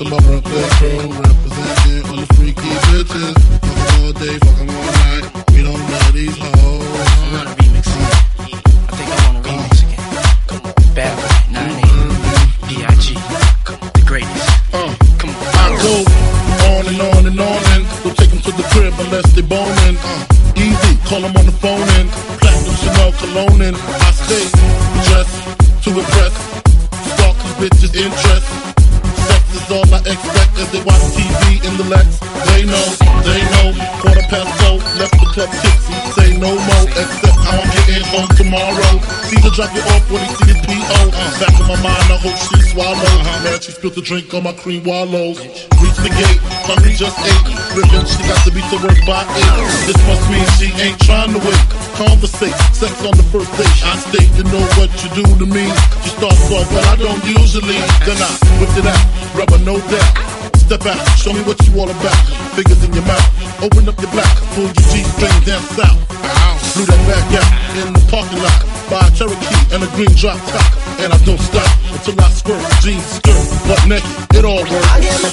to my Brooklyn crew, representing all the freaky bitches. Fuck 'em all day, fuck 'em all night. We don't know these hoes. I want a remix again. I think I want a remix again. Come on, Bad Boy, 9-8, B.I.G. Come on, the greatest. Come on. I go on and on and on and don't take them to the crib unless they boning. Easy, call them on the phone and platinum Chanel cologne and I stay dressed to impress. Stalk these bitches' interest. Sex is all I expect as they watch TV in the Lex. They know, 4:15, left the club tipsy. Say no more, except I'm getting home tomorrow. Caesar drop you off when he see his P.O. Back in my mind, I hope she swallows. Man, she spilled the drink on my cream wallows. Reach the gate, hungry just ate. Ribbon, she got to be to work by 8. This must mean she ain't trying to wait. Conversate, sex on the first date. I state, you know what you do to me. You start off, but I don't usually. Then I whip it out, rubber no doubt. Step out, show me what you all about. Fingers in your mouth, open up your back, pull your G-string down south. Blew that back out in the parking lot. Buy a Cherokee and a green drop top. And I don't stop until I squirt. Jeans, skirt, butt naked, it all works.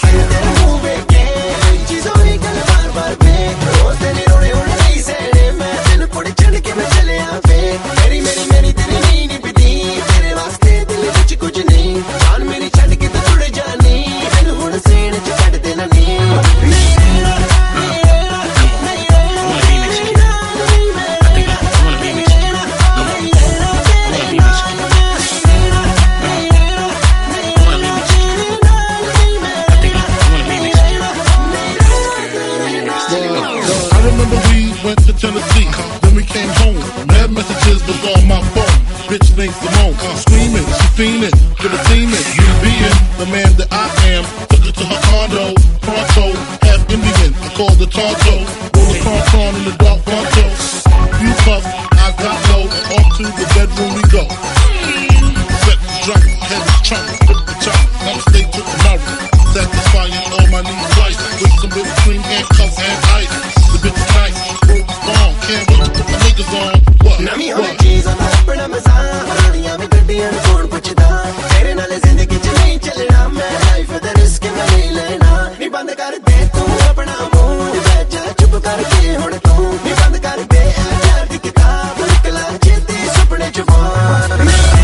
Tennessee, then we came home. Mad messages was on my phone. Bitch named Simone, screaming, she fiending, for the demon. You being the man that I am. Took her to her condo, pronto, half Indian. I called the Tonto, roll the cron in the dark Fronto. You puff, I got low, off to the bedroom we go. Sex is drunk, head is trunk, flip the chop, I'm straight to the marrow. Satisfying all my needs twice, with some whipped cream, handcuffs, and ice. The bitch is nice, broke bomb, can't wait to put my niggas on. What? Nami hone cheese on the bada maza, paraniya mein gaddiyan koon puchda. Tere naal zindagi ch nahi chalna, main life da risk mein nahi lena. Ni band kar de tu apna mood, beja chup kar ke hun tu. Ni band kar de aar di kitab, nikla chete supne jwan.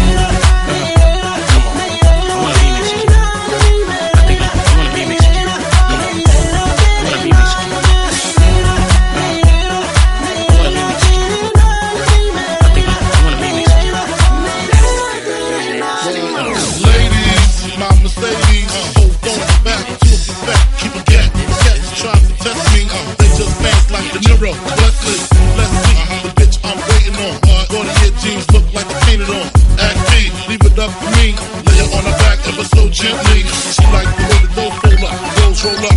Leslie, the bitch I'm waiting on. 40-year jeans look like they painted on. Act B, leave it up to me. Lay her on her back ever so gently. She like the way the dough roll up, rolls roll up.